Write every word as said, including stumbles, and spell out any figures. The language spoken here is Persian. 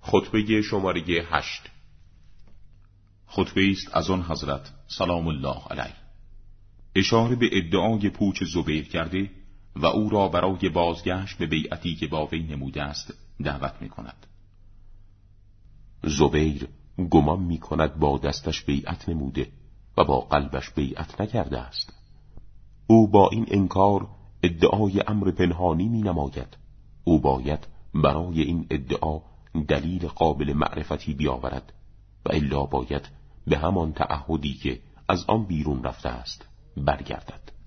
خطبه شماره هشت. خطبه است از آن حضرت سلام الله علیه، اشاره به ادعای پوچ زبیر کرده و او را برای بازگشت به بیعتی که با وی نموده است دعوت می کند. زبیر گمان می کند با دستش بیعت نموده و با قلبش بیعت نکرده است. او با این انکار ادعای امر پنهانی می نماید. او باید برای این ادعا دلیل قابل معرفتی بیاورد و الا باید به همان تعهدی که از آن بیرون رفته است برگردد.